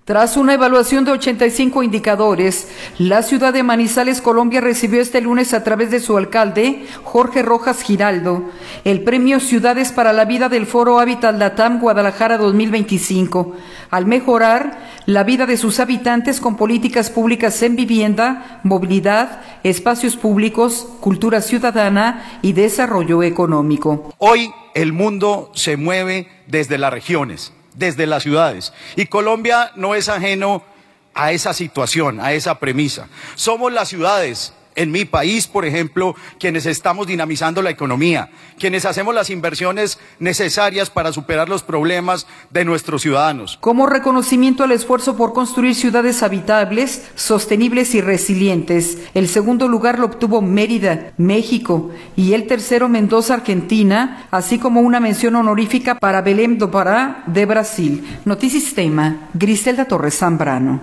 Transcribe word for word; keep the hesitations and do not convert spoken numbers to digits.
Tras una evaluación de ochenta y cinco indicadores, la ciudad de Manizales, Colombia, recibió este lunes a través de su alcalde, Jorge Rojas Giraldo, el premio Ciudades para la Vida del Foro Hábitat Latam Guadalajara dos mil veinticinco, al mejorar la vida de sus habitantes con políticas públicas en vivienda, movilidad, espacios públicos, cultura ciudadana y desarrollo económico. Hoy el mundo se mueve desde las regiones, desde las ciudades, y Colombia no es ajeno a esa situación, a esa premisa. Somos las ciudades, en mi país, por ejemplo, quienes estamos dinamizando la economía, quienes hacemos las inversiones necesarias para superar los problemas de nuestros ciudadanos. Como reconocimiento al esfuerzo por construir ciudades habitables, sostenibles y resilientes, el segundo lugar lo obtuvo Mérida, México, y el tercero Mendoza, Argentina, así como una mención honorífica para Belém do Pará, de Brasil. Notisistema, Griselda Torres Zambrano.